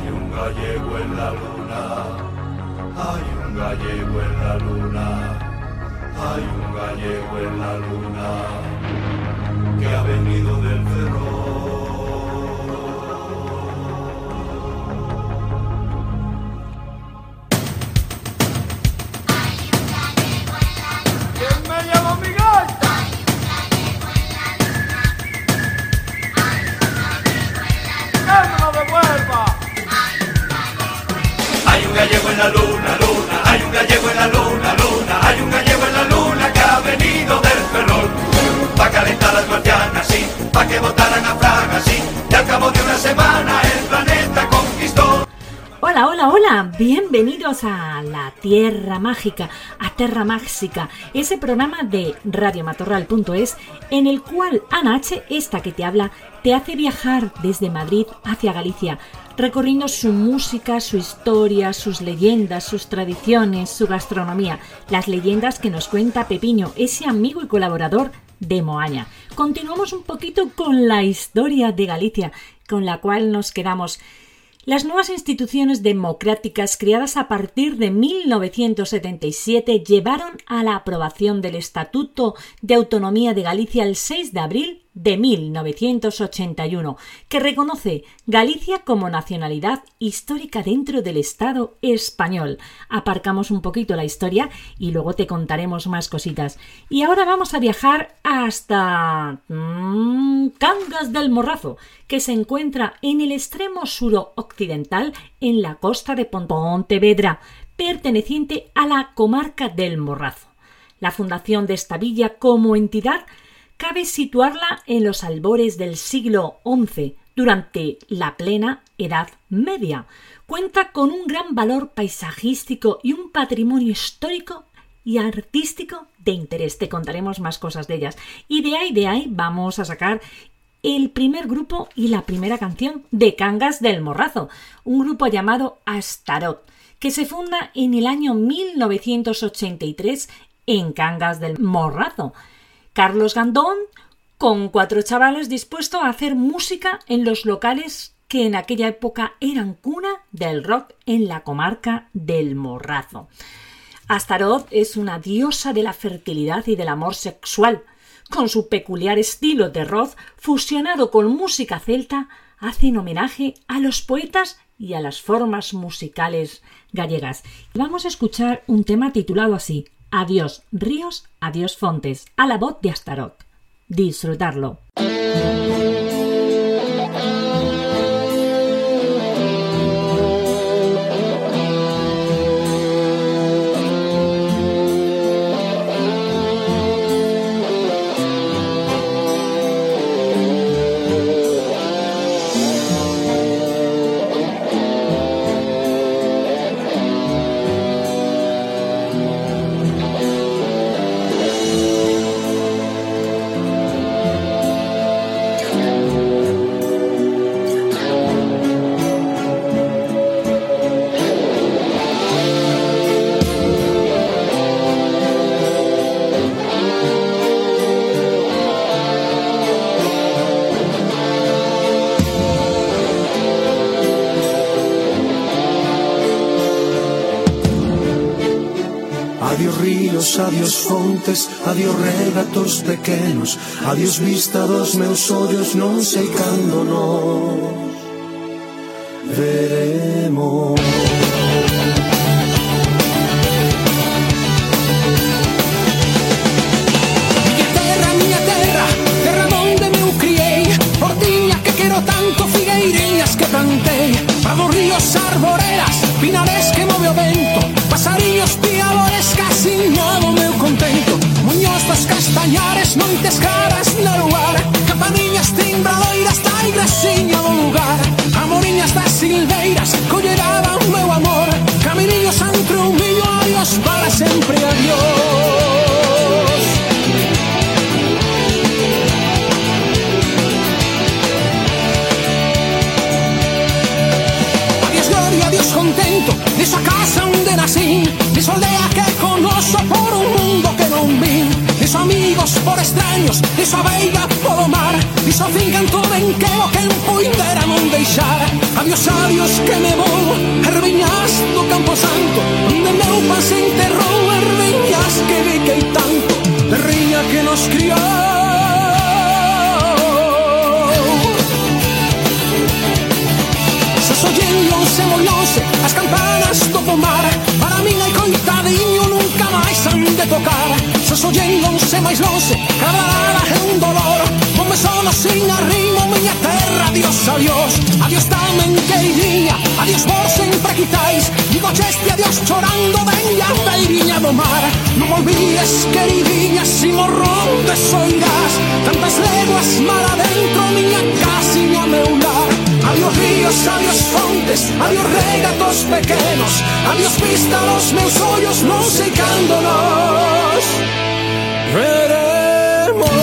Hay un gallego en la luna, hay un gallego en la luna, hay un gallego en la luna, que ha venido del Ferrol. Hay un gallego en la luna, luna, hay un gallego en la luna, luna, hay un gallego en la luna que ha venido del Ferrol, pa' calentar las marcianas, sí, pa' que votaran a Fraga, sí, y al cabo de una semana el planeta conquistó. Hola, hola, hola, bienvenidos a La Tierra Mágica, a Terra Máxica, ese programa de radiomatorral.es en el cual Ana H., esta que te habla, te hace viajar desde Madrid hacia Galicia, recorriendo su música, su historia, sus leyendas, sus tradiciones, su gastronomía, las leyendas que nos cuenta Pepiño, ese amigo y colaborador de Moaña. Continuamos un poquito con la historia de Galicia, con la cual nos quedamos. Las nuevas instituciones democráticas creadas a partir de 1977 llevaron a la aprobación del Estatuto de Autonomía de Galicia el 6 de abril de 1981, que reconoce Galicia como nacionalidad histórica dentro del Estado español. Aparcamos un poquito la historia y luego te contaremos más cositas. Y ahora vamos a viajar hasta Cangas del Morrazo, que se encuentra en el extremo suroccidental en la costa de Pontevedra, perteneciente a la comarca del Morrazo. La fundación de esta villa como entidad cabe situarla en los albores del siglo XI, durante la plena Edad Media. Cuenta con un gran valor paisajístico y un patrimonio histórico y artístico de interés. Te contaremos más cosas de ellas. Y de ahí vamos a sacar el primer grupo y la primera canción de Cangas del Morrazo, un grupo llamado Astarot, que se funda en el año 1983 en Cangas del Morrazo. Carlos Gandón, con 4 chavales dispuestos a hacer música en los locales que en aquella época eran cuna del rock en la comarca del Morrazo. Astaroth es una diosa de la fertilidad y del amor sexual. Con su peculiar estilo de rock fusionado con música celta, hacen homenaje a los poetas y a las formas musicales gallegas. Vamos a escuchar un tema titulado así: Adiós ríos, adiós fontes, a la voz de Astaroth. Disfrutarlo. Adiós fontes, adiós regatos pequenos, adiós vista dos meus ollos, non sei cando nos veremos. Miña terra, terra onde me criei, portiña que quero tanto, figueiriñas que plantei, prados, ríos, arboreras, pinares que move o vento, pasariños, piadores, casi nada meu contento, muños dos castañares, noites caras no lugar, campaniñas timbradoiras da igresiña do lugar, amoriñas das silveiras, colleraban meu amor, caminillos entre un millo, adiós para sempre, adiós. Adiós gloria, adiós contento, desa casa onde nací, desa aldea que conozo por un mundo que non vi, desos amigos por extraños, desa veiga polo mar, desa finca en todo en que o que en puidera non deixar, Adiós, adiós, que me vou, Herviñas do Camposanto, onde meu pan se enterrou, Herviñas que biquei tanto, terriña que nos criou. Se soñen lonxe, moi lonxe, as campanas do pomar, para min hai coitadiño, nunca máis han de tocar. Se soñen lonxe, máis lonxe, cada hora é un dolor, non me sono sin arrimo, miña terra, adiós, adiós. Adiós tamén, queridinha, adiós vos sempre quitáis, digo cheste adiós chorando, venha a beiriña do mar. Non olvides, queridinha, si morrón te soirás, tantas leguas mar adentro, miña casiña, meu lar. Adiós ríos, adiós fontes, adiós regatos pequenos, adiós vista los meus ollos, non sei cando nos veremos.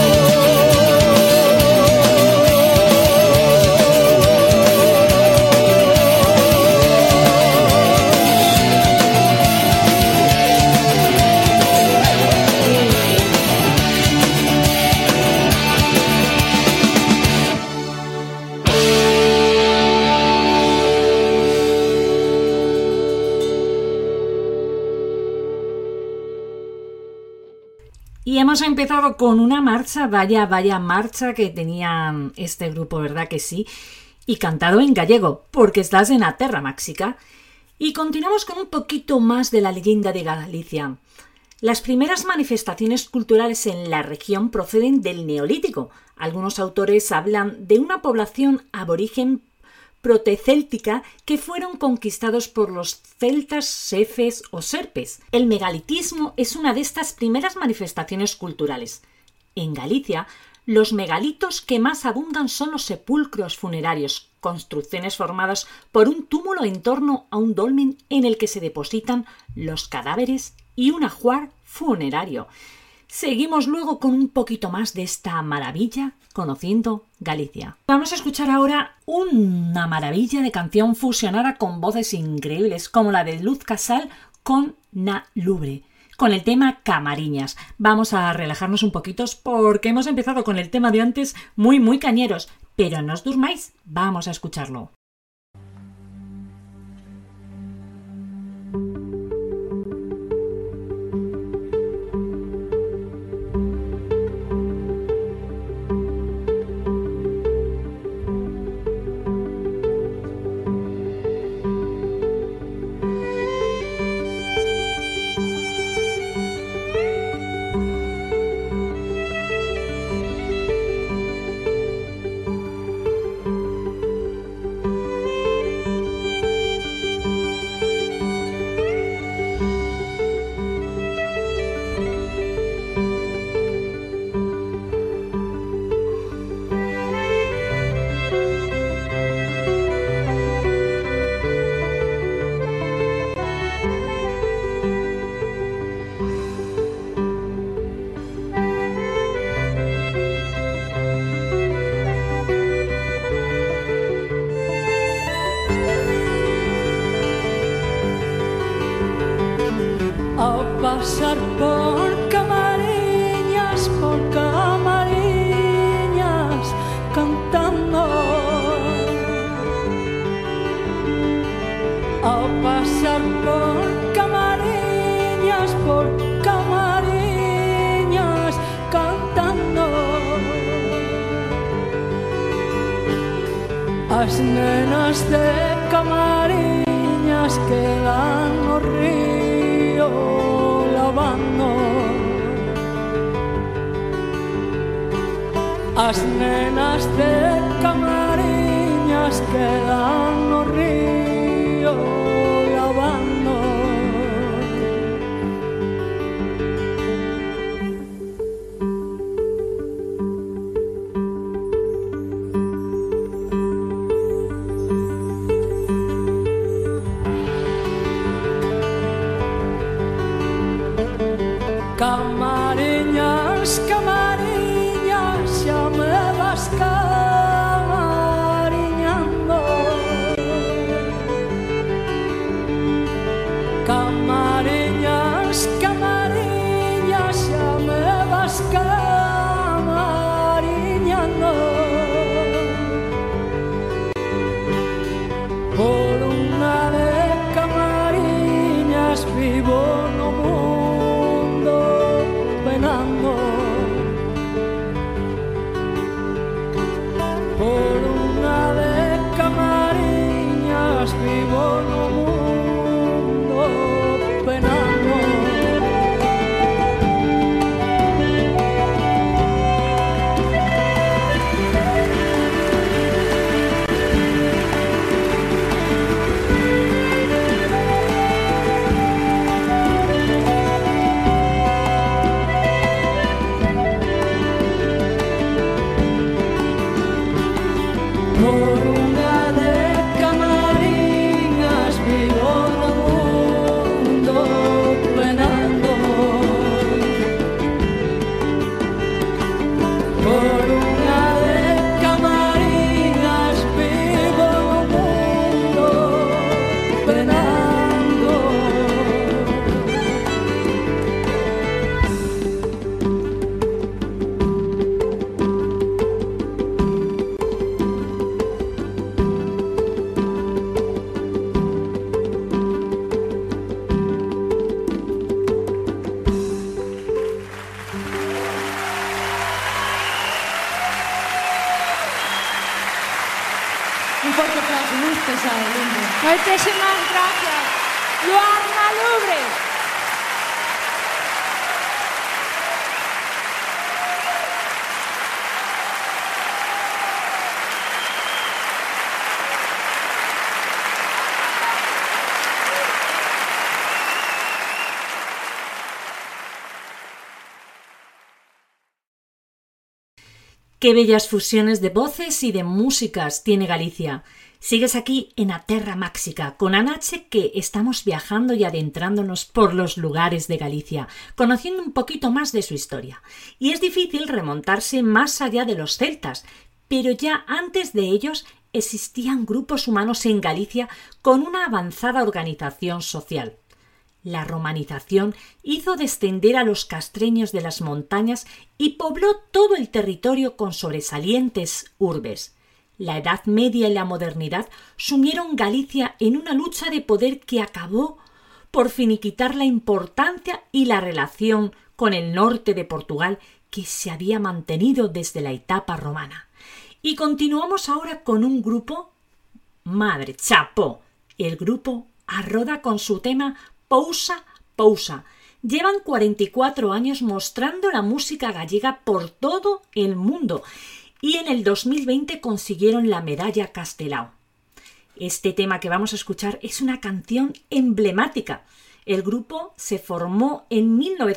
Y hemos empezado con una marcha, vaya marcha que tenían este grupo, ¿verdad que sí? Y cantado en gallego, porque estás en la terra máxica. Y continuamos con un poquito más de la leyenda de Galicia. Las primeras manifestaciones culturales en la región proceden del Neolítico. Algunos autores hablan de una población aborigen protecéltica que fueron conquistados por los celtas, sefes o serpes. El megalitismo es una de estas primeras manifestaciones culturales. En Galicia, los megalitos que más abundan son los sepulcros funerarios, construcciones formadas por un túmulo en torno a un dolmen en el que se depositan los cadáveres y un ajuar funerario. Seguimos luego con un poquito más de esta maravilla, conociendo Galicia. Vamos a escuchar ahora una maravilla de canción fusionada con voces increíbles, como la de Luz Casal con Na Lubre, con el tema Camariñas. Vamos a relajarnos un poquito porque hemos empezado con el tema de antes muy cañeros, pero no os durmáis, vamos a escucharlo. Pasar por Camariñas, cantando. A pasar por Camariñas, cantando. As nenas de Camariñas quedan no río lavando. As nenas de Camariñas quedan no río lavando. Camariñas, Camariñas, xa me vas camariñando. vivo no mundo penando. Por unha de camariñas vivo no mundo penando. Por unha de camariñas vivo no mundo penando. Un forte aplauso moi pesado, lindo. Moitísimas gracias, Luarna Lubre. Qué bellas fusiones de voces y de músicas tiene Galicia. Sigues aquí en A Terra Máxica con Anache, que estamos viajando y adentrándonos por los lugares de Galicia, conociendo un poquito más de su historia. Y es difícil remontarse más allá de los celtas, pero ya antes de ellos existían grupos humanos en Galicia con una avanzada organización social. La romanización hizo descender a los castreños de las montañas y pobló todo el territorio con sobresalientes urbes. La Edad Media y la modernidad sumieron Galicia en una lucha de poder que acabó por finiquitar la importancia y la relación con el norte de Portugal que se había mantenido desde la etapa romana. Y continuamos ahora con un grupo, madre chapó, el grupo Arroda con su tema Pousa, Pousa. Llevan 44 años mostrando la música gallega por todo el mundo y en el 2020 consiguieron la medalla Castelao. Este tema que vamos a escuchar es una canción emblemática. El grupo se formó en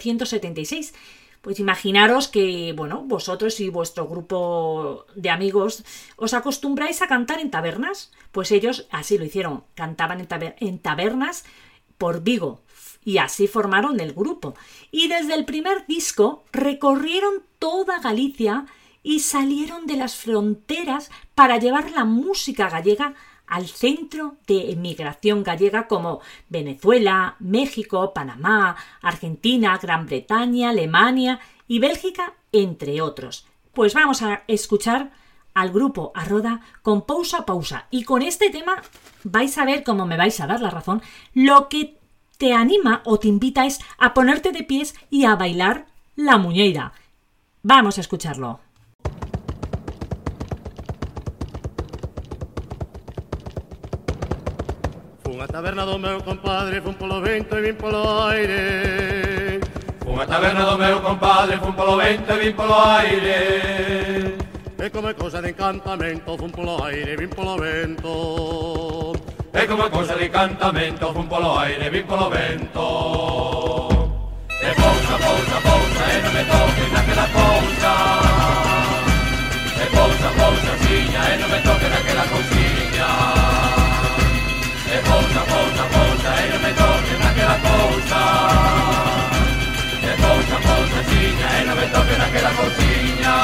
1976. Pues imaginaros que, bueno, vosotros y vuestro grupo de amigos os acostumbráis a cantar en tabernas. Pues ellos así lo hicieron, cantaban en tabernas por Vigo y así formaron el grupo. Y desde el primer disco recorrieron toda Galicia y salieron de las fronteras para llevar la música gallega al centro de emigración gallega como Venezuela, México, Panamá, Argentina, Gran Bretaña, Alemania y Bélgica, entre otros. Pues vamos a escuchar al grupo Arroda con Pousa, Pousa. Y con este tema vais a ver, cómo me vais a dar la razón, lo que te anima o te invita es a ponerte de pies y a bailar la muñeira. Vamos a escucharlo. Fun a taberna do meu compadre, fun polo vento e vin polo aire. Fun a taberna do meu compadre, fun polo vento e vin polo aire. E come cosa de encantamento, fun polo aire e vin polo vento. E come cosa de encantamento, fun polo aire e vin polo vento. E pousa, pousa, pousa, e non me toques naquela pousa. E pousa, pousa, siña, e non me toques naquela cousiña. E pousa, pousa, pousa, e non me toques naquela cousa. E pousa, pousa, siña, e non me toques naquela cousiña.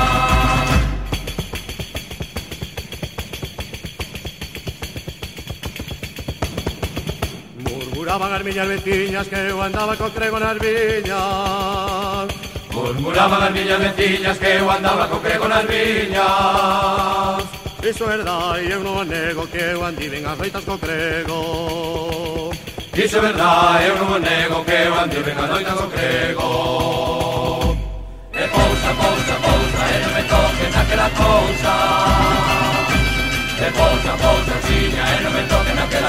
Murmuraban as miñas veciñas que eu andaba co crego nas viñas. Murmuraban as miñas veciñas que eu andaba co crego nas viñas. Iso é verdade, eu non o nego que eu andiven as noitas co crego. Iso é verdade, eu non o nego que eu andiven as noitas co crego. E pousa, pousa, pousa, e non me toques naquela cousa. E pousa, pousa, chiña, e non me toques naquela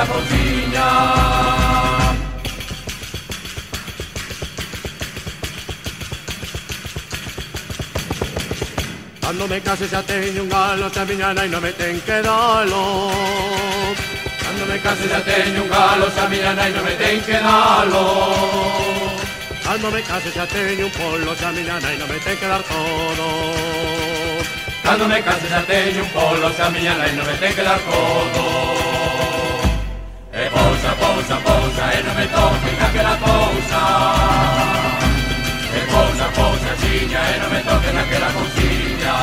naquela cousiña. Cando me case xa teño un galo, xa miña nai non me ten que dalo. Cando me case xa teño un galo, xa miña nai non me ten que dalo. Cando me case xa teño un polo, xa miña nai non me ten que dar todo. Cando me case xa teño un polo, xa miña nai non me ten que dar todo. E pousa, pousa, pousa, e non me toquen aquela cousa. E pousa, pousa, xiña, e non me toquen aquela cousiña.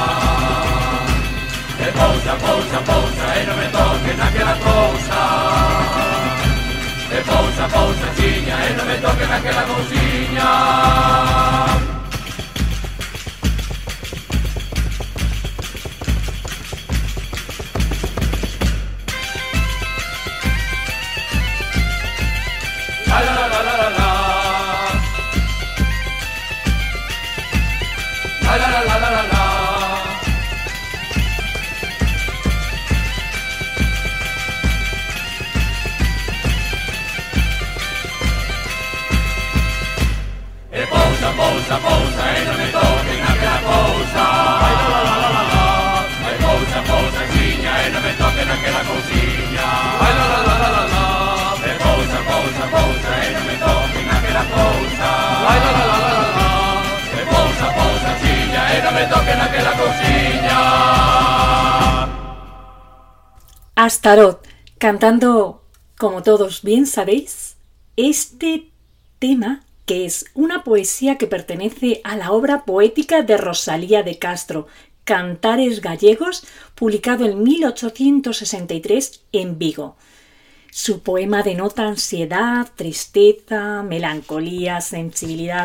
E pousa, pousa, pousa, e non me toquen aquela cousa. E pousa, pousa, xiña, e non me toquen aquela cousiña. La la la la la la. La la la la la la la. E pousa, pousa, pousa, e non me toquen aquela cousa. Ai la la la la la la. E pousa, pousa, xiña, e non me toquen aquela cousiña. Ai la la la la la la. E pousa, pousa, pousa, e non me toquen aquela cousa. Ai la la la la la la. E pousa, pousa, xiña, e non me toquen aquela cousiña. Astarot, cantando, como todos bien sabéis, este tema que es una poesía que pertenece a la obra poética de Rosalía de Castro, Cantares Gallegos, publicado en 1863 en Vigo. Su poema denota ansiedad, tristeza, melancolía, sensibilidad.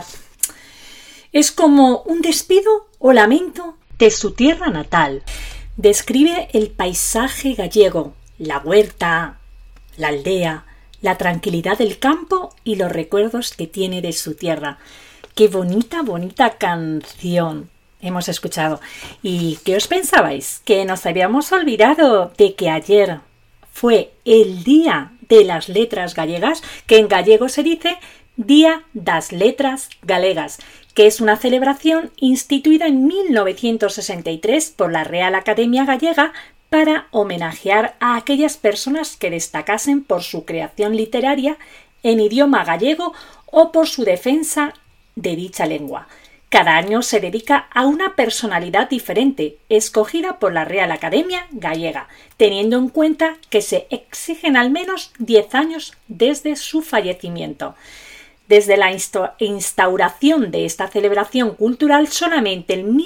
Es como un despido o lamento de su tierra natal. Describe el paisaje gallego, la huerta, la aldea, la tranquilidad del campo y los recuerdos que tiene de su tierra. ¡Qué bonita, bonita canción hemos escuchado! ¿Y qué os pensabais? ¿Que nos habíamos olvidado de que ayer fue el Día de las Letras Gallegas? Que en gallego se dice Día das Letras Galegas, que es una celebración instituida en 1963 por la Real Academia Gallega para homenajear a aquellas personas que destacasen por su creación literaria en idioma gallego o por su defensa de dicha lengua. Cada año se dedica a una personalidad diferente, escogida por la Real Academia Gallega, teniendo en cuenta que se exigen al menos 10 años desde su fallecimiento. Desde la instauración de esta celebración cultural, solamente en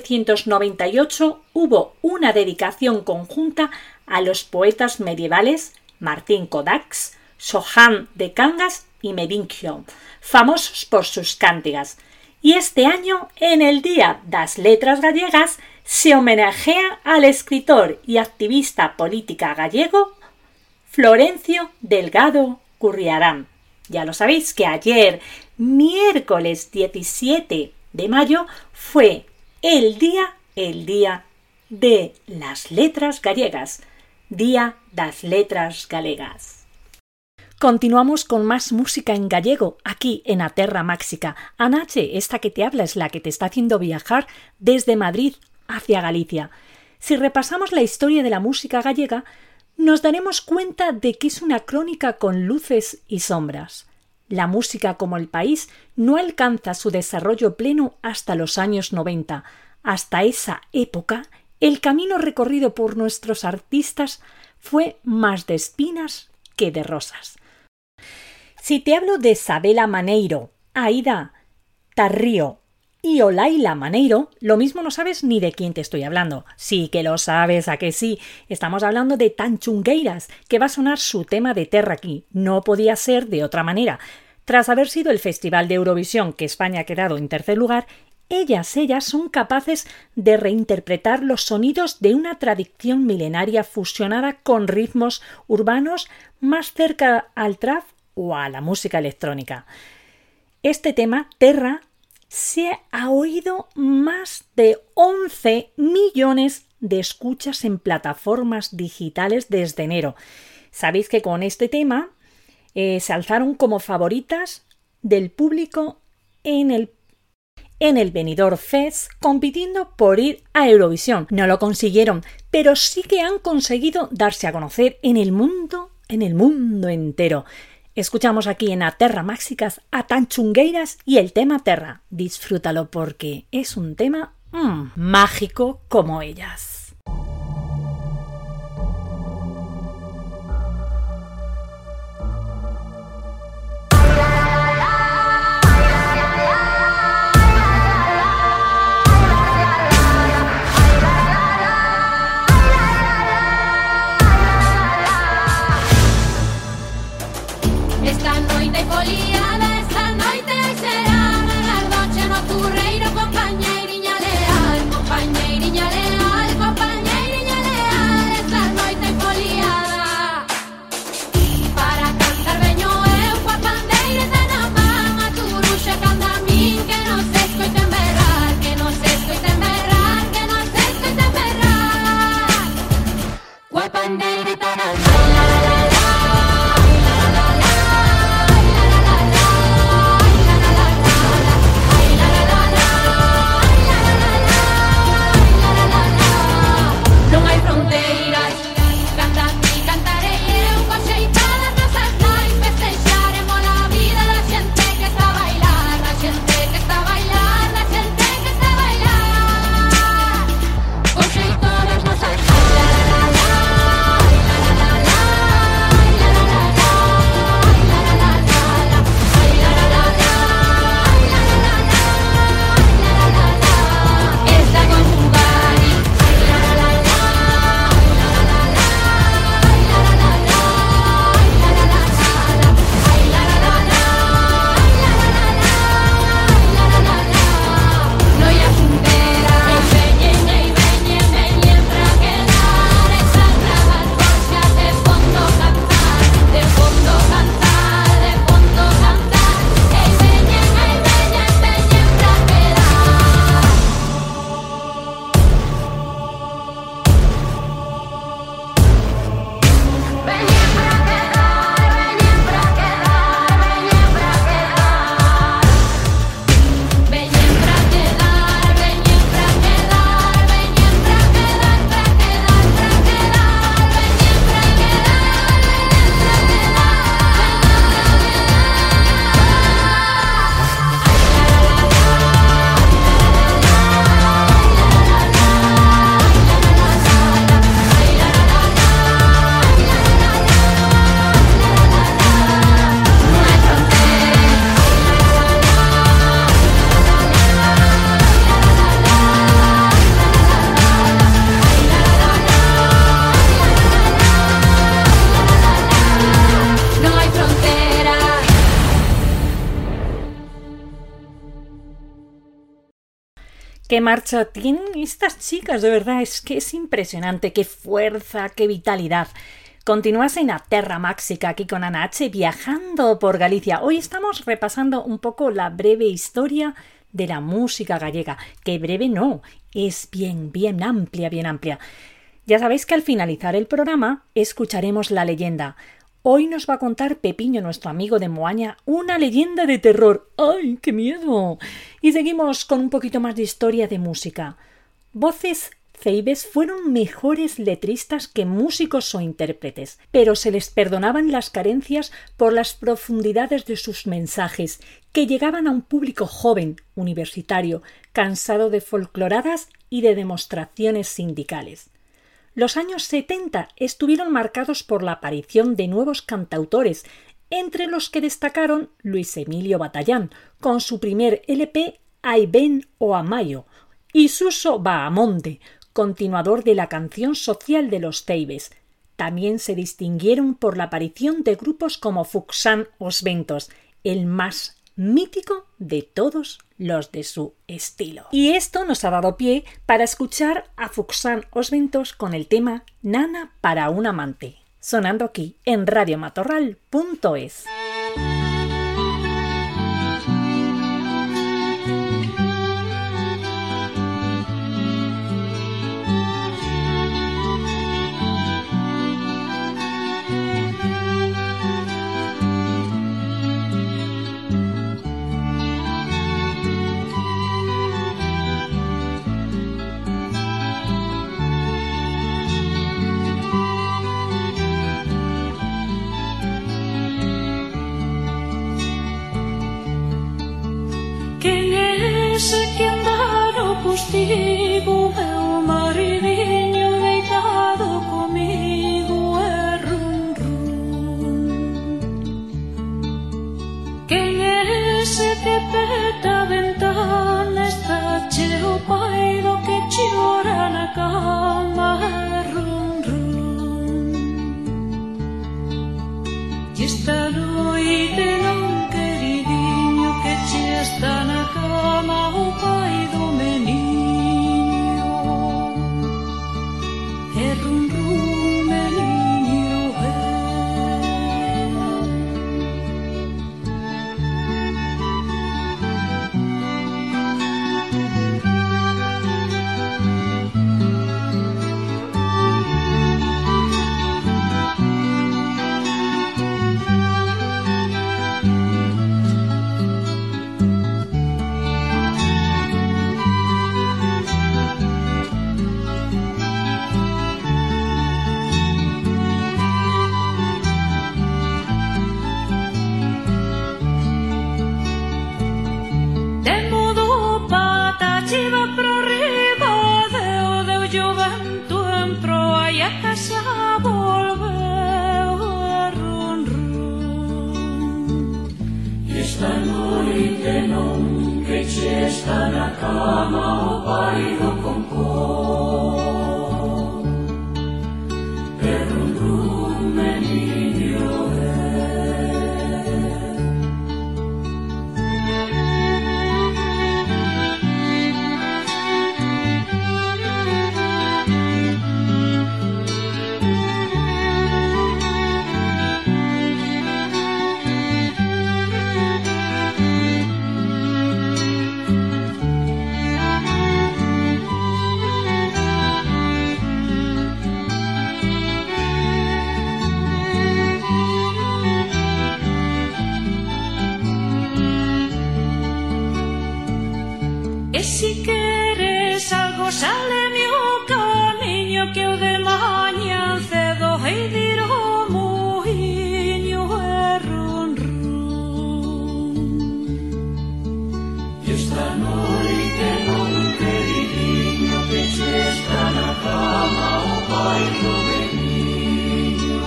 1998 hubo una dedicación conjunta a los poetas medievales Martín Codax, Johan de Cangas y Medincio, famosos por sus cántigas. Y este año, en el Día das Letras Gallegas, se homenajea al escritor y activista política gallego Florencio Delgado Gurriarán. Ya lo sabéis que ayer, miércoles 17 de mayo, fue el día de las letras gallegas, Día das Letras Galegas. Continuamos con más música en gallego, aquí en A Terra Máxica. Anache, esta que te habla es la que te está haciendo viajar desde Madrid hacia Galicia. Si repasamos la historia de la música gallega, nos daremos cuenta de que es una crónica con luces y sombras. La música como el país no alcanza su desarrollo pleno hasta los años 90. Hasta esa época, el camino recorrido por nuestros artistas fue más de espinas que de rosas. Si te hablo de Sabela Maneiro, Aida Tarrío y Olaila Maneiro, lo mismo no sabes ni de quién te estoy hablando. Sí que lo sabes, ¿a que sí? Estamos hablando de Tanchungueiras, que va a sonar su tema de Terra aquí. No podía ser de otra manera. Tras haber sido el Festival de Eurovisión que España ha quedado en tercer lugar, ellas son capaces de reinterpretar los sonidos de una tradición milenaria fusionada con ritmos urbanos más cerca al trap o a la música electrónica. Este tema, Terra, se ha oído más de 11 millones de escuchas en plataformas digitales desde enero. Sabéis que con este tema se alzaron como favoritas del público en el Benidorm Fest, compitiendo por ir a Eurovisión. No lo consiguieron, pero sí que han conseguido darse a conocer en el mundo entero. Escuchamos aquí en A Terra Máxicas a Tanchungueiras y el tema Terra. Disfrútalo porque es un tema mágico como ellas. Esta noite foliada, esta noite será a noche nocturreiro, compañeiriña leal, compañeiriña leal, compañeiriña leal. Esta noite foliada, para cantar veño eu coa pandeireta na man, a turuxa canta a min, que non se escoiten berrar, que non se escoiten berrar, que non se escoiten berrar, coa pandeireta na man. Qué marcha tienen estas chicas, de verdad, es que es impresionante, qué fuerza, qué vitalidad. Continúas en A Terra Máxica aquí con Ana H, viajando por Galicia. Hoy estamos repasando un poco la breve historia de la música gallega, que breve no, es bien amplia, bien amplia. Ya sabéis que al finalizar el programa escucharemos la leyenda. Hoy nos va a contar Pepiño, nuestro amigo de Moaña, una leyenda de terror. ¡Ay, qué miedo! Y seguimos con un poquito más de historia de música. Voces Ceibes fueron mejores letristas que músicos o intérpretes, pero se les perdonaban las carencias por las profundidades de sus mensajes, que llegaban a un público joven, universitario, cansado de folcloradas y de demostraciones sindicales. Los años 70 estuvieron marcados por la aparición de nuevos cantautores, entre los que destacaron Luis Emilio Batallán, con su primer LP Ai Ben o Amayo, y Suso Bahamonde, continuador de la canción social de los Ceibes. También se distinguieron por la aparición de grupos como Fuxan os Ventos, el más mítico de todos los de su estilo. Y esto nos ha dado pie para escuchar a Fuxan os Ventos con el tema Nana para un amante, sonando aquí en radiomatorral.es. ese que andaro postigo, meu maridiño deitado comigo é rum rum. Quen é ese que peta a ventana, está cheo paido que chora na cama é rum rum. E esta noite non queridinho que che está na cama o pai do meniño é rum rum meniño está na cama o pai do compor é rum rum meniño E si queres algo sáleme o camiño que o de mañá cedo hei de ir ao muiño e rum rum. E esta noite non queridinho que che está na cama o pai do meniño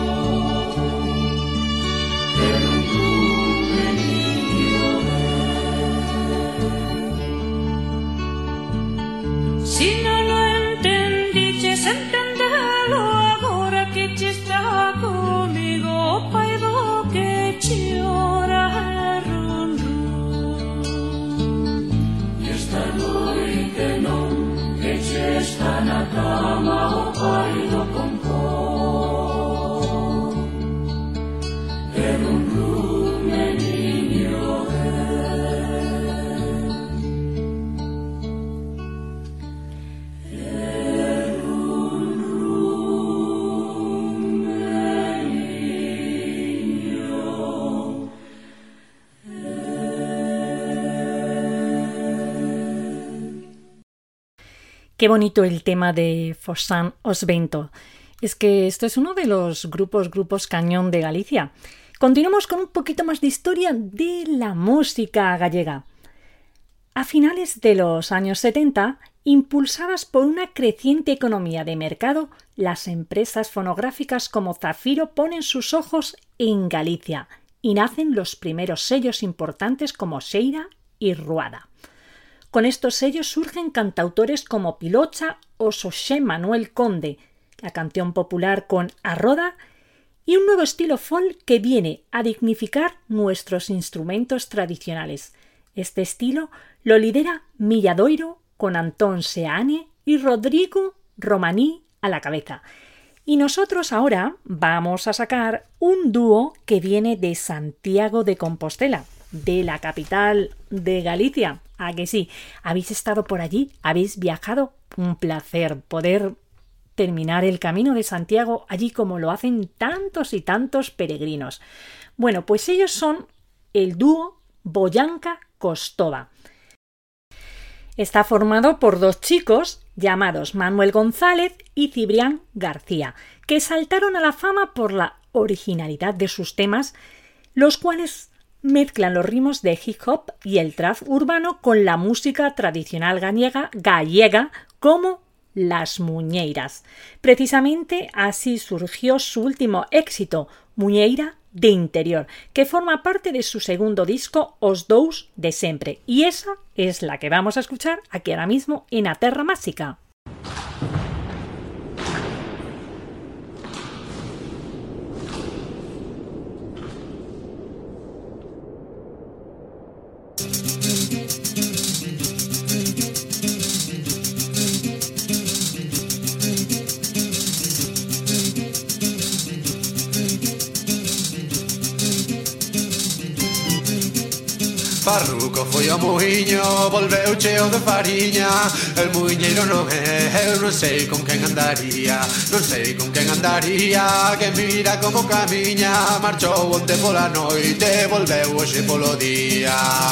e rum rum meniño Si non lo entendiches, entendelo agora que che está comigo o pai do que chora é rum rum. E esta noite non que che está na cama o pai do compor é rum rum meniño Qué bonito el tema de Fosán Osvento. Es que esto es uno de los grupos cañón de Galicia. Continuamos con un poquito más de historia de la música gallega. A finales de los años 70, impulsadas por una creciente economía de mercado, las empresas fonográficas como Zafiro ponen sus ojos en Galicia y nacen los primeros sellos importantes como Xeira y Ruada. Con estos sellos surgen cantautores como Pilocha o Xosé Manuel Conde, la canción popular con Arroda y un nuevo estilo folk que viene a dignificar nuestros instrumentos tradicionales. Este estilo lo lidera Milladoiro con Antón Seane y Rodrigo Romaní a la cabeza. Y nosotros ahora vamos a sacar un dúo que viene de Santiago de Compostela, de la capital de Galicia. ¿A que sí? ¿Habéis estado por allí? ¿Habéis viajado? Un placer poder terminar el Camino de Santiago allí como lo hacen tantos y tantos peregrinos. Bueno, pues ellos son el dúo Boyanca Costova. Está formado por dos chicos llamados Manuel González y Cibrián García, que saltaron a la fama por la originalidad de sus temas, los cuales mezclan los ritmos de hip hop y el trap urbano con la música tradicional gallega como las Muñeiras. Precisamente así surgió su último éxito, Muñeira de Interior, que forma parte de su segundo disco Os Dous de Sempre, y esa es la que vamos a escuchar aquí ahora mismo en A Terra Máxica. Farruco foi ao muiño, volveu cheo de fariña. El muiñeiro non é, eu non sei con quen andaría. Non sei con quen andaría, que mira como camiña. Marchou onte pola noite, volveu hoxe polo día.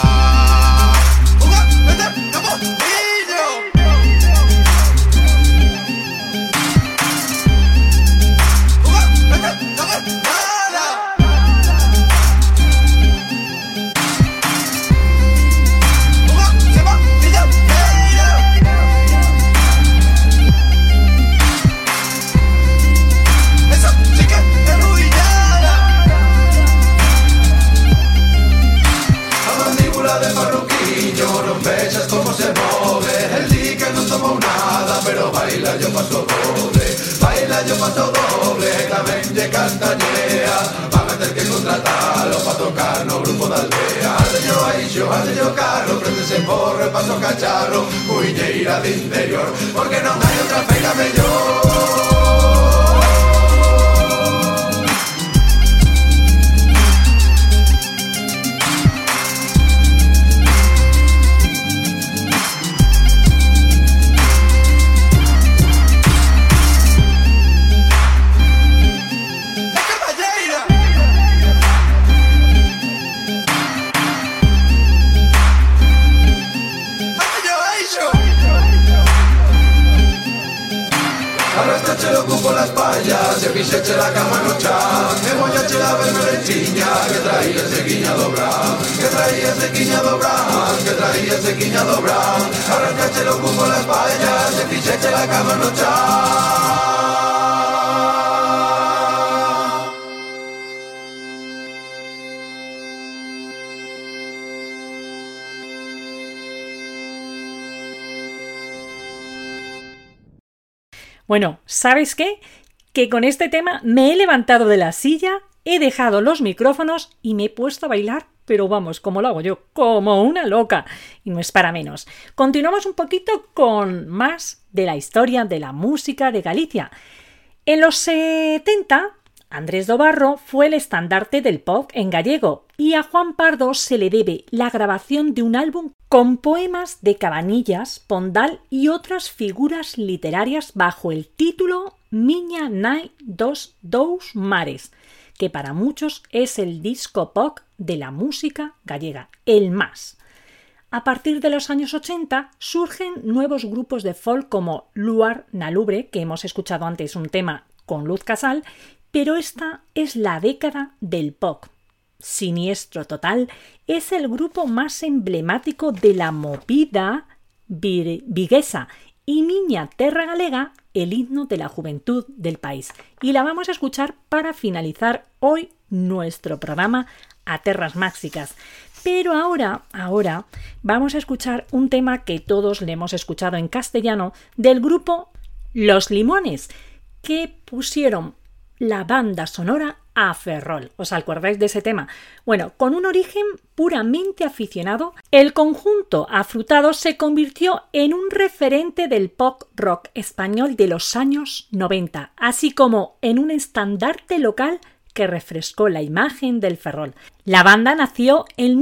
Yo paso doble, tamén lle castañea. Van a ter que contratalo pa tocar no grupo da aldea. Aldeño aixo, aldeño carro, prendese porre, paso cacharro. Muiñeira de Interior, porque non hai outra feira mellor. Arrastrache lo cupo las payas, se fixeche la cama no chan. Me voy a chela ver merechiña, que traía ese guiñado bran. Que traía ese guiñado bran, que traía ese guiñado bran. Arrastrache lo cupo las payas, se fixeche la cama no chan. Bueno, ¿sabes qué? Que con este tema me he levantado de la silla, he dejado los micrófonos y me he puesto a bailar, pero vamos, como lo hago yo, como una loca. Y no es para menos. Continuamos un poquito con más de la historia de la música de Galicia. En los 70, Andrés do Barro fue el estandarte del pop en gallego y a Juan Pardo se le debe la grabación de un álbum con poemas de Cabanillas, Pondal y otras figuras literarias bajo el título Miña nai dos dous mares, que para muchos es el disco pop de la música gallega, el más. A partir de los años 80 surgen nuevos grupos de folk como Luar na Lubre, que hemos escuchado antes un tema con Luz Casal, pero esta es la década del pop. Siniestro Total es el grupo más emblemático de la movida viguesa y Miña Terra Galega el himno de la juventud del país. Y la vamos a escuchar para finalizar hoy nuestro programa A Terras Máxicas. Pero ahora vamos a escuchar un tema que todos le hemos escuchado en castellano del grupo Los Limones, que pusieron la banda sonora a Ferrol. ¿Os acordáis de ese tema? Bueno, con un origen puramente aficionado, el conjunto Afrutado se convirtió en un referente del pop rock español de los años 90, así como en un estandarte local que refrescó la imagen del Ferrol. La banda nació en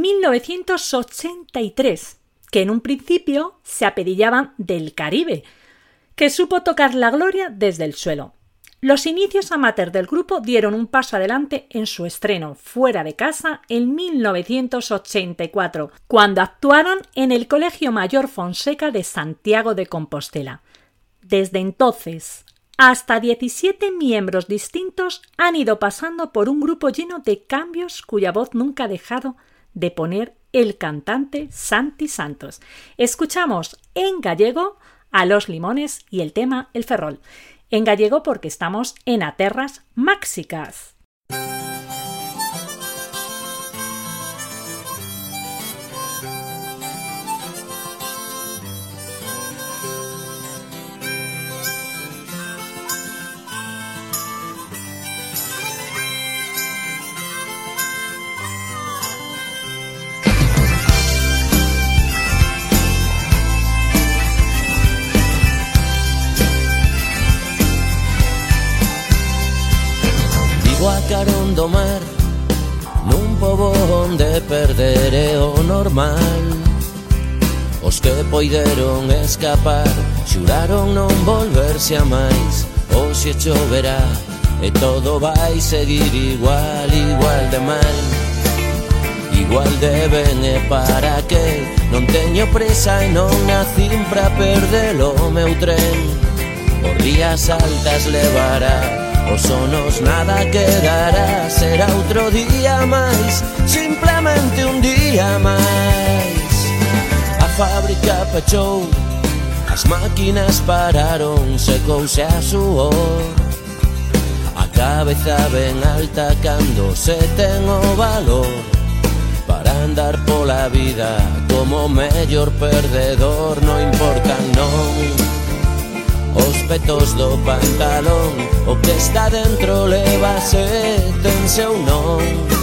1983, que en un principio se apellidaban Del Caribe, que supo tocar la gloria desde el suelo. Los inicios amateur del grupo dieron un paso adelante en su estreno fuera de casa en 1984, cuando actuaron en el Colegio Mayor Fonseca de Santiago de Compostela. Desde entonces, hasta 17 miembros distintos han ido pasando por un grupo lleno de cambios cuya voz nunca ha dejado de poner el cantante Santi Santos. Escuchamos en gallego a Los Limones y el tema El Ferrol. En gallego porque estamos en a terras máxicas. A carón do mar, nun pobo onde perderé o normal. Os que poideron escapar xuraron non volverse a máis. Hoxe choverá e todo vai seguir igual, igual de mal, igual de ben. E para que non teño presa e non nacín pra perdelo o meu tren. Os días altas levará, os sonos nada quedará. Será outro día máis, simplemente un día máis. A fábrica pechou, as máquinas pararon, secouse a suor. A cabeza ben alta cando se ten o valor para andar pola vida como mellor perdedor. Non importan non os petos do pantalón, o que está dentro levase, tense ou non.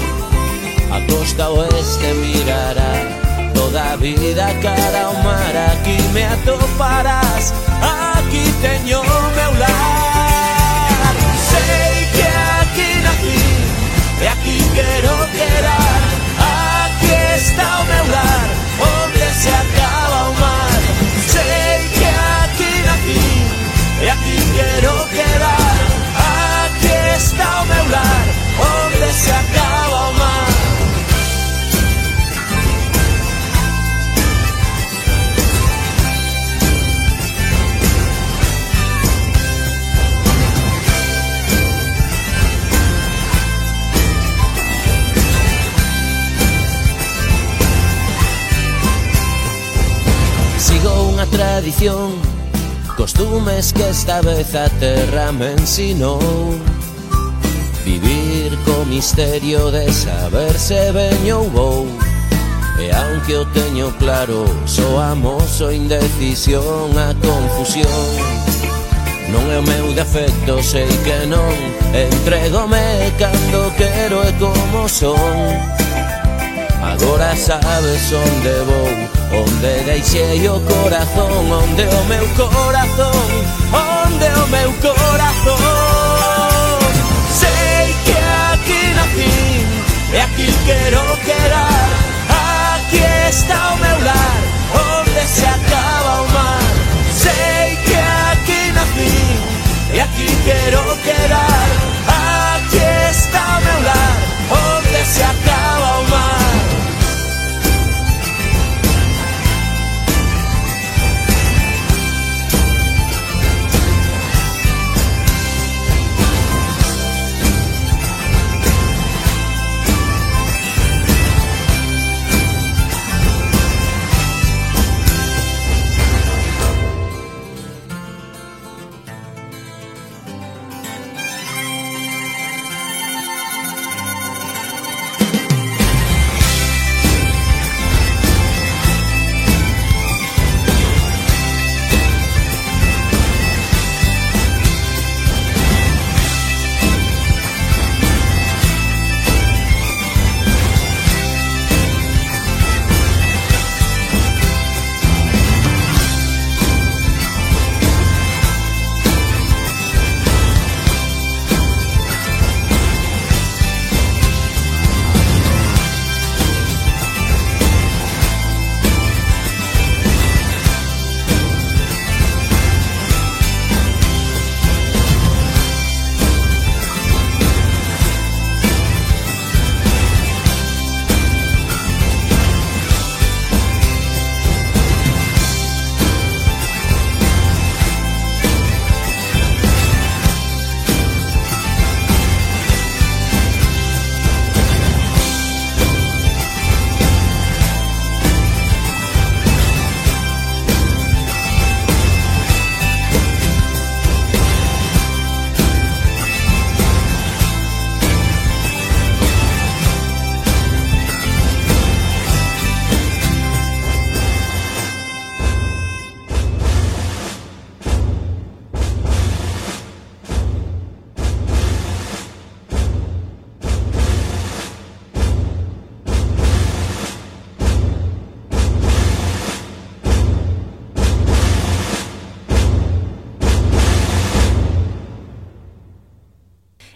A costa oeste mirará toda a vida cara ao mar. Aquí me atoparás, aquí teño o meu lar. Sei que aquí nací e aquí quero quedar. Aquí está o meu lar, onde se acaba o mar. Sei que aquí nací e aquí quero quedar. Aquí está o meu lar, onde se acaba o mar. Sigo unha tradición, costumes que esta vez a terra me ensinou. Vivir co misterio de saber se veño ou vou. E aunque o teño claro, só amoso indecisión, a confusión. Non é o meu defecto, sei que non. Entregome cando quero e como son. Agora sabes onde vou, onde deixei o corazón, onde o meu corazón, onde o meu corazón. Sei que aquí nací e aquí quero quedar. Aquí está o meu lar, onde se acaba o mar. Sei que aquí nací e aquí quero quedar. Aquí está o meu lar, onde se acaba o mar.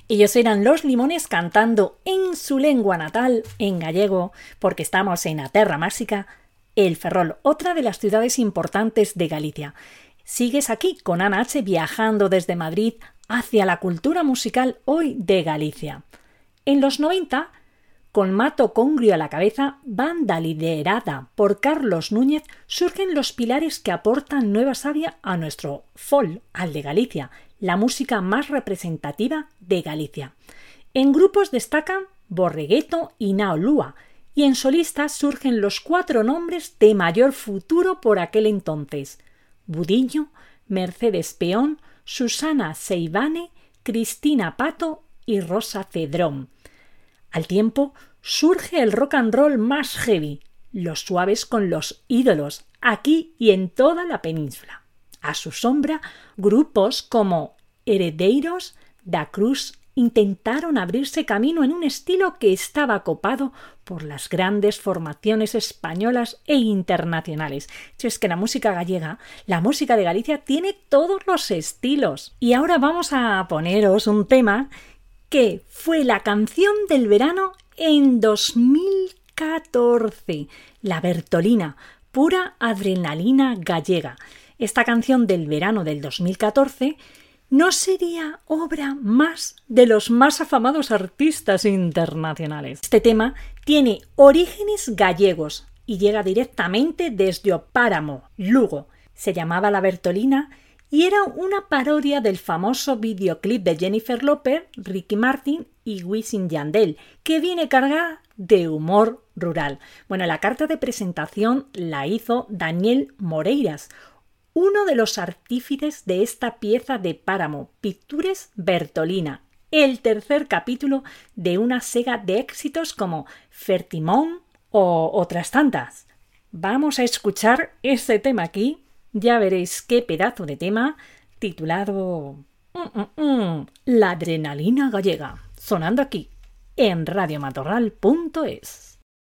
Ellos eran Los Limones cantando en su lengua natal, en gallego, porque estamos en a terra máxica, El Ferrol, otra de las ciudades importantes de Galicia. Sigues aquí con Ana H. viajando desde Madrid hacia la cultura musical hoy de Galicia. En los 90, con Mato Congrio a la cabeza, banda liderada por Carlos Núñez, surgen los pilares que aportan nueva savia a nuestro folk, al de Galicia, la música más representativa de Galicia. En grupos destacan Borregueto y Nao Lúa, y en solistas surgen los 4 nombres de mayor futuro por aquel entonces: Budiño, Mercedes Peón, Susana Seivane, Cristina Pato y Rosa Cedrón. Al tiempo surge el rock and roll más heavy, Los Suaves con Los Ídolos, aquí y en toda la península. A su sombra, grupos como Heredeiros, Da Cruz intentaron abrirse camino en un estilo que estaba copado por las grandes formaciones españolas e internacionales. Es que la música gallega, la música de Galicia, tiene todos los estilos. Y ahora vamos a poneros un tema que fue la canción del verano en 2014, La Bertolina, pura adrenalina gallega. Esta canción del verano del 2014 no sería obra más de los más afamados artistas internacionales. Este tema tiene orígenes gallegos y llega directamente desde o Páramo, Lugo. Se llamaba La Bertolina y era una parodia del famoso videoclip de Jennifer López, Ricky Martin y Wisin y Yandel, que viene cargada de humor rural. Bueno, la carta de presentación la hizo Daniel Moreiras, uno de los artífices de esta pieza de Páramo, Pictures Bertolina, el tercer capítulo de una saga de éxitos como Fertimón o otras tantas. Vamos a escuchar ese tema aquí, ya veréis qué pedazo de tema, titulado La adrenalina gallega, sonando aquí en radiomatorral.es.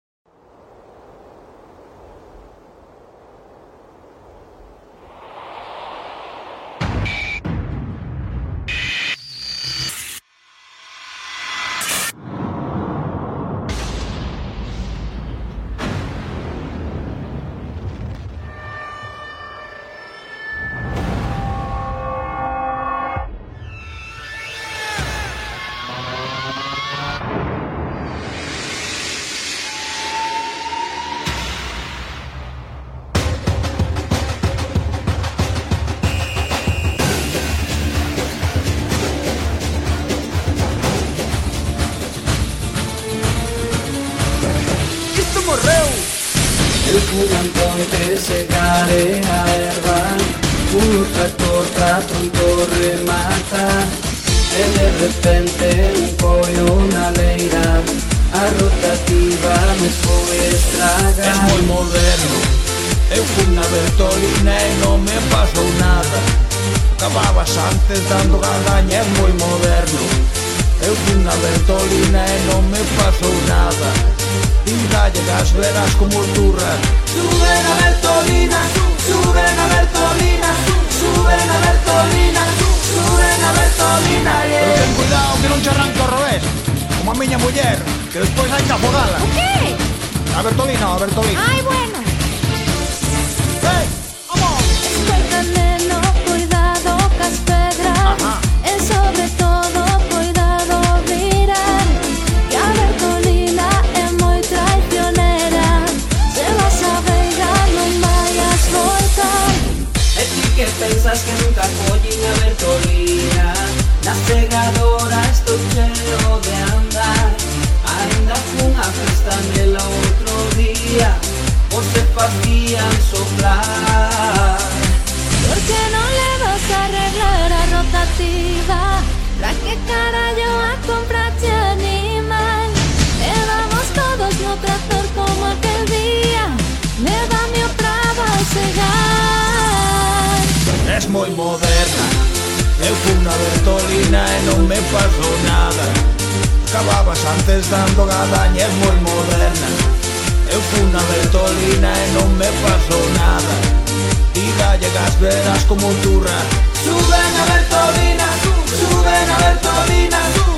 Que se carea erva, un tractor remata, e de repente un pollo, una leira, a rotativa me foi estragar. Es moi moderno, eu fui na Bertolina e non me pasou nada. Acababas antes dando gadaña, é moi moderno. Eu fui na Bertolina e non me pasou nada. Y gallegas verás como turra. Suben a Bertolina, suben a Bertolina, suben a Bertolina, suben a Bertolina, yeah. Pero ten cuidado que non che arranque ao revés, como a miña muller, que despois hai que afogala. O qué? A Bertolina, a Bertolina. Ay, bueno. Hey, vamos. Escolta, neno, cuidado cas pedras. Ajá. E sobre todo, cuidado mirar, que a Bertolina é moi traicionera. Se vas a veiga non vayas voltar. E ti que pensas que nunca collín a Bertolina, na segadora estou cheo de andar. Ainda fun a festa nela outro día, os se facían soplar. Por que non le vas a arreglar a rotativa? Pra que carallo a comprache animal? E vamos todos no tractor como aquel día. Lévame o prado a segar. Es moi moderna, eu fui na Bertolina e non me pasou nada. Acababas antes dando gadaña, é moi moderna. Eu fui na Bertolina e non me pasou nada. Y gallegas verás como turra. Suben a Bertolina, suben a Bertolina,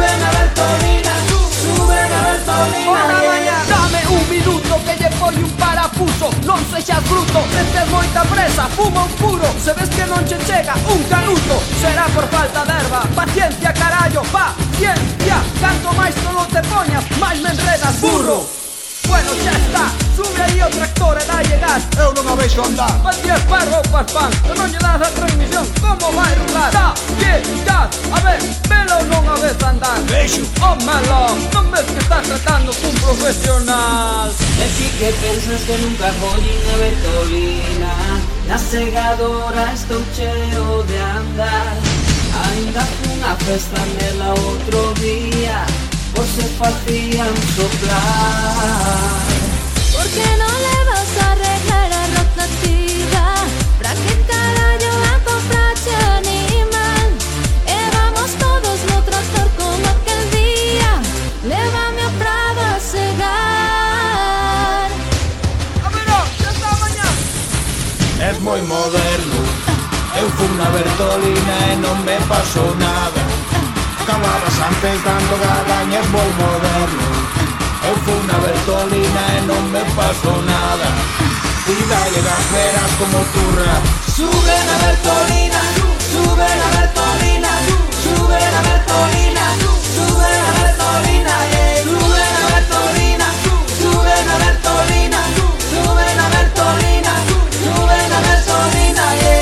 Suben a Bertolina, suben a Bertolina. Dame un minuto que lle foi un parafuso. Non sexas bruto, se tes moita presa, fuma un puro. Se ves que non che chega un canuto, será por falta de erva. Paciencia, carallo, paciencia. Canto máis non te poñas, máis me enredas, burro. Bueno, xa está, sube aí o tractor e dalle gas. Eu non a veixo andar. Patías parro ou pan, se non lle das a transmisión, como vai rular? Dalle gas, a ver, velo non a ves andar. Veixo. Ómelo, non ves que estás tratando cun profesional. E ti que pensas que nunca collín a Bertolina, na segadora estou cheo de andar. Ainda fun a festa nela outro día, por se facían soplar. ¿Por qué no le vas a arreglar a rotativa? ¿Para qué carallo a comprarse animal? Vamos todos no tractor como aquel día. Lévame a Prado a cegar. A ver, xa está mañá. Es moi moderno. Eu fui na Bertolina e non me pasou nada. Acababas antes dando gadañas, moi moderno. Eu fui na Bertolina e non me pasou nada. E dalle das veras como turra. Suben a Bertolina, suben a Bertolina, suben a Bertolina, suben a Bertolina, suben a Bertolina, suben a Bertolina, suben a Bertolina, suben a Bertolina,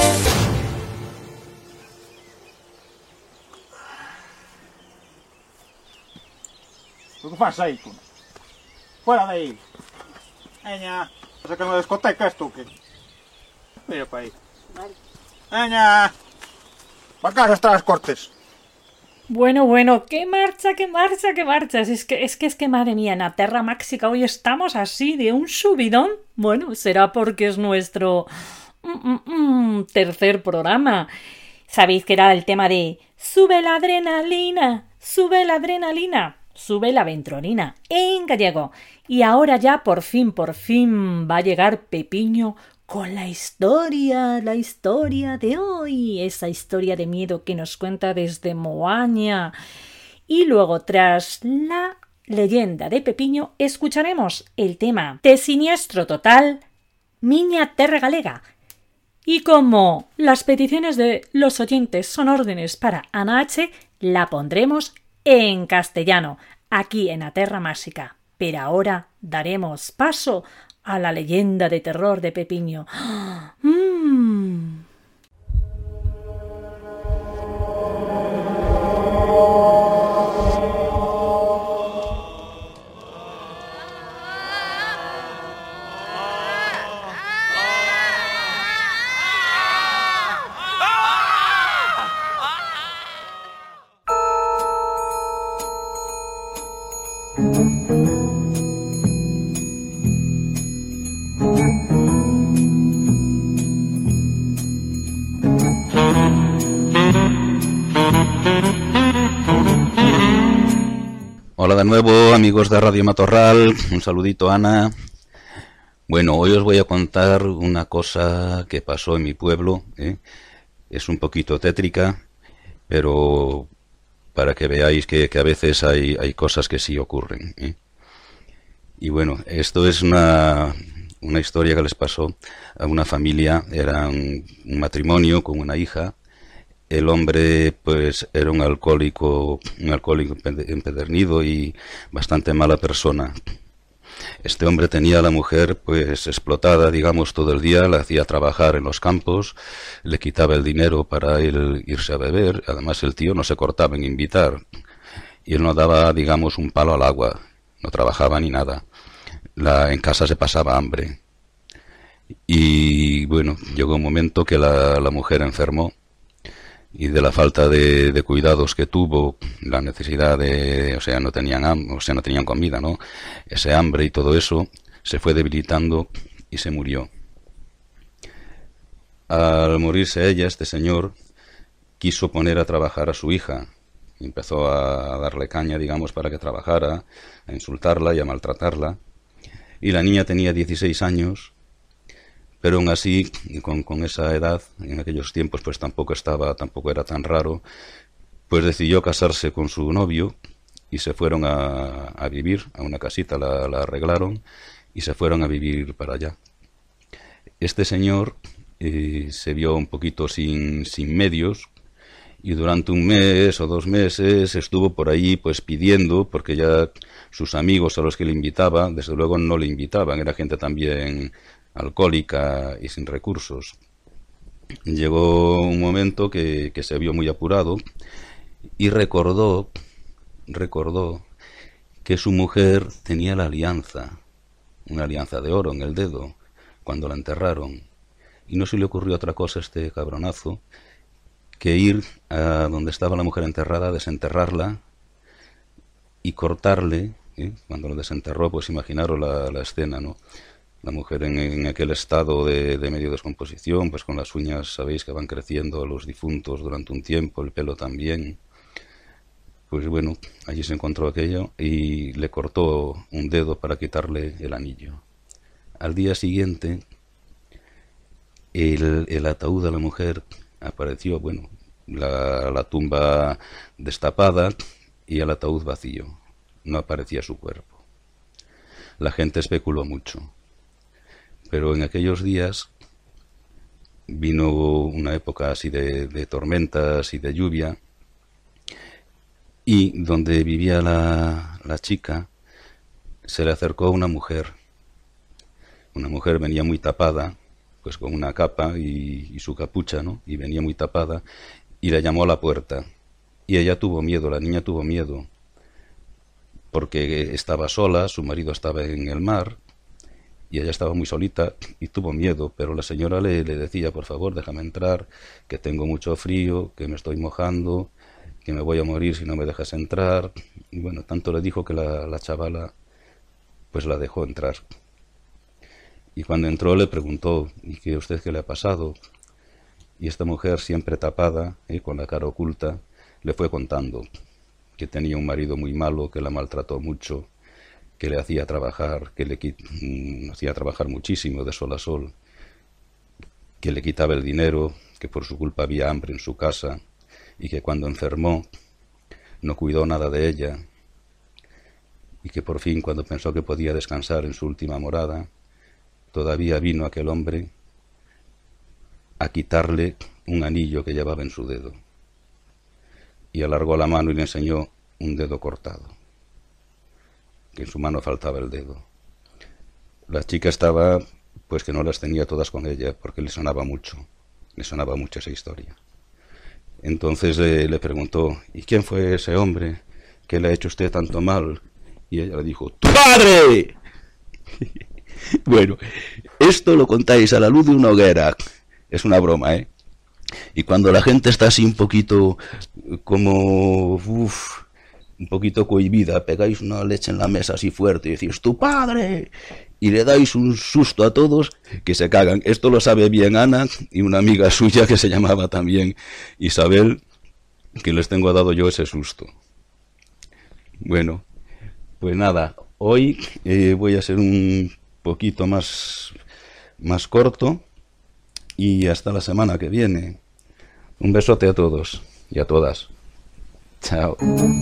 O que faz aí, tú? Fuera de aí. Eña, se que no discoteca esto, que? Mira pa aí. Eña, pa casa están as cortes. Bueno, qué marcha, qué marcha, qué marchas. Es que, madre mía, en la Terra Máxica hoy estamos así de un subidón. Bueno, será porque es nuestro tercer programa. Sabéis que era el tema de sube la adrenalina, sube la adrenalina, sube la ventrolina en gallego. Y ahora ya por fin va a llegar Pepiño con la historia de hoy, esa historia de miedo que nos cuenta desde Moaña. Y luego, tras la leyenda de Pepiño, escucharemos el tema de Siniestro Total, Miña Terra Galega. Y como las peticiones de los oyentes son órdenes para Ana H., la pondremos en castellano, aquí en la Terra Máxica. Pero ahora daremos paso a la leyenda de terror de Pepiño. Hola de nuevo, amigos de Radio Matorral, un saludito, Ana. Bueno, hoy os voy a contar una cosa que pasó en mi pueblo, Es un poquito tétrica, pero para que veáis que a veces hay cosas que sí ocurren, Y bueno, esto es una historia que les pasó a una familia, era un matrimonio con una hija. El hombre pues era un alcohólico empedernido y bastante mala persona. Este hombre tenía a la mujer pues explotada, digamos, todo el día, la hacía trabajar en los campos, le quitaba el dinero para irse a beber. Además el tío no se cortaba en invitar y él no daba, digamos, un palo al agua, no trabajaba ni nada. En casa se pasaba hambre. Y bueno, llegó un momento que la mujer enfermó. Y de la falta de cuidados que tuvo, la necesidad no tenían comida, ¿no? Ese hambre y todo eso se fue debilitando y se murió. Al morirse ella, este señor quiso poner a trabajar a su hija. Empezó a darle caña, digamos, para que trabajara, a insultarla y a maltratarla. Y la niña tenía 16 años. Pero aún así, con esa edad, en aquellos tiempos pues tampoco era tan raro, pues decidió casarse con su novio y se fueron a vivir a una casita, la arreglaron y se fueron a vivir para allá. Este señor se vio un poquito sin medios y durante un mes o 2 meses estuvo por ahí pues pidiendo, porque ya sus amigos a los que le invitaba, desde luego no le invitaban, era gente también alcohólica y sin recursos. Llegó un momento que se vio muy apurado y recordó que su mujer tenía la alianza, una alianza de oro en el dedo, cuando la enterraron. Y no se le ocurrió otra cosa a este cabronazo que ir a donde estaba la mujer enterrada, desenterrarla y cortarle, cuando lo desenterró, pues imaginaros la escena, ¿no? La mujer en aquel estado de medio descomposición, pues con las uñas, sabéis que van creciendo a los difuntos durante un tiempo, el pelo también. Pues bueno, allí se encontró aquello y le cortó un dedo para quitarle el anillo. Al día siguiente, el ataúd de la mujer apareció, bueno, la tumba destapada y el ataúd vacío. No aparecía su cuerpo. La gente especuló mucho. Pero en aquellos días vino una época así de tormentas y de lluvia, y donde vivía la chica se le acercó una mujer. Una mujer venía muy tapada, pues con una capa y su capucha, ¿no? Y venía muy tapada y le llamó a la puerta. Y ella tuvo miedo, la niña tuvo miedo, porque estaba sola, su marido estaba en el mar, y ella estaba muy solita y tuvo miedo, pero la señora le decía, por favor, déjame entrar, que tengo mucho frío, que me estoy mojando, que me voy a morir si no me dejas entrar. Y bueno, tanto le dijo que la chavala pues la dejó entrar. Y cuando entró le preguntó, ¿y qué usted qué le ha pasado? Y esta mujer, siempre tapada, con la cara oculta, le fue contando que tenía un marido muy malo, que la maltrató mucho, que le hacía trabajar, que le hacía trabajar muchísimo de sol a sol, que le quitaba el dinero, que por su culpa había hambre en su casa, y que cuando enfermó no cuidó nada de ella, y que por fin, cuando pensó que podía descansar en su última morada, todavía vino aquel hombre a quitarle un anillo que llevaba en su dedo, y alargó la mano y le enseñó un dedo cortado, que en su mano faltaba el dedo. La chica estaba, pues que no las tenía todas con ella, porque le sonaba mucho esa historia. Entonces le preguntó, ¿y quién fue ese hombre que le ha hecho usted tanto mal? Y ella le dijo, ¡tu padre! Bueno, esto lo contáis a la luz de una hoguera. Es una broma, ¿eh? Y cuando la gente está así un poquito como... un poquito cohibida, pegáis una leche en la mesa así fuerte y decís, ¡tu padre! Y le dais un susto a todos que se cagan. Esto lo sabe bien Ana y una amiga suya que se llamaba también Isabel, que les tengo dado yo ese susto. Bueno, pues nada, hoy voy a ser un poquito más corto y hasta la semana que viene. Un besote a todos y a todas. Chao.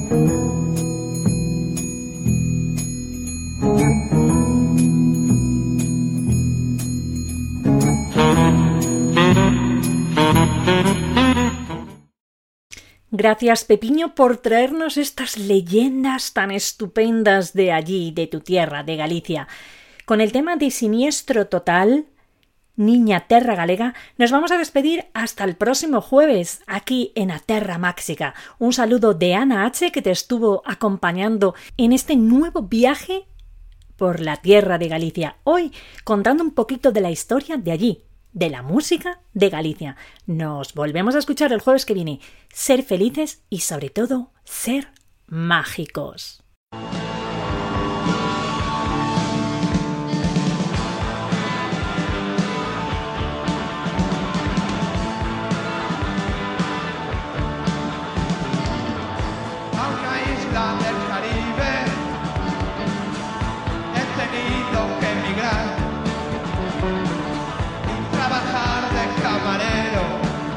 Gracias, Pepiño, por traernos estas leyendas tan estupendas de allí, de tu tierra, de Galicia. Con el tema de Siniestro Total, Niña Terra Galega, nos vamos a despedir hasta el próximo jueves, aquí en A Terra Máxica. Un saludo de Ana H., que te estuvo acompañando en este nuevo viaje por la tierra de Galicia. Hoy, contando un poquito de la historia de allí, de la música de Galicia. Nos volvemos a escuchar el jueves que viene. Ser felices y, sobre todo, ser mágicos.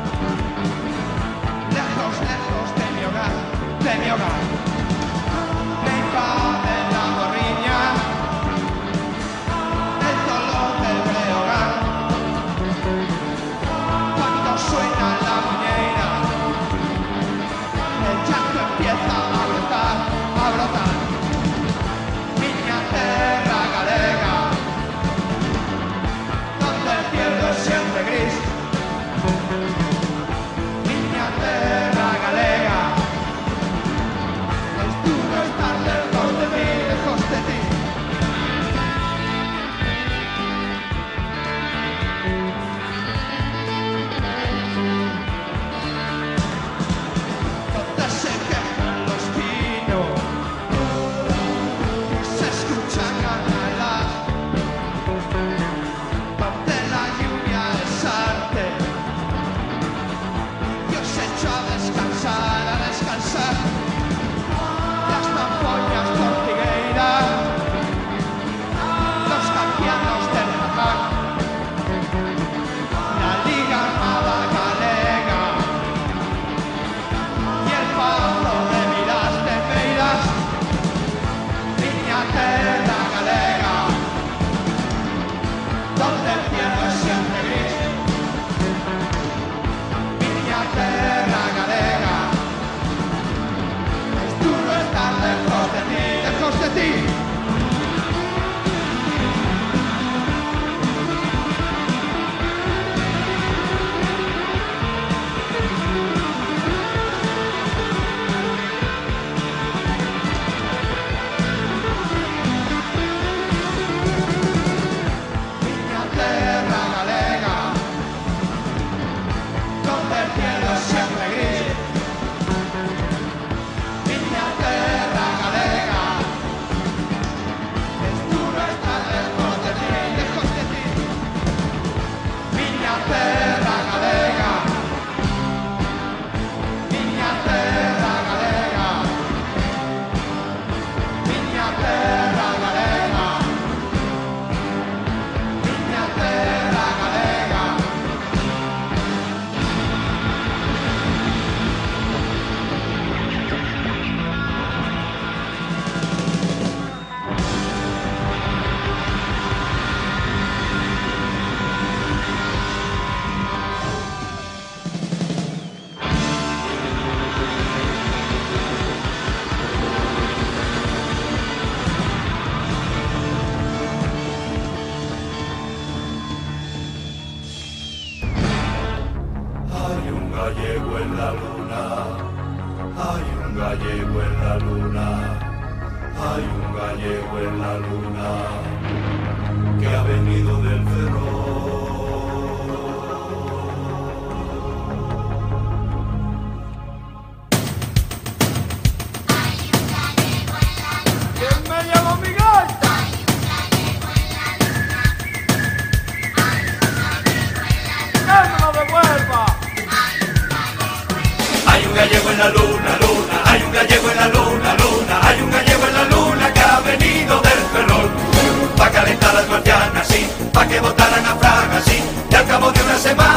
De mi hogar. gallego en la luna, hay un gallego en la luna, hay un gallego en la luna, que ha venido del Ferrol. ¿Quién me llevó mi gaita? ¡Que me lo devuelva! Hay un gallego en la luna, luna, hay un gallego en la luna, luna, hay un gallego en la luna que ha venido del Ferrol. Pa' calentar las marcianas, sí, pa' que votaran a Fraga, sí, y al cabo de una semana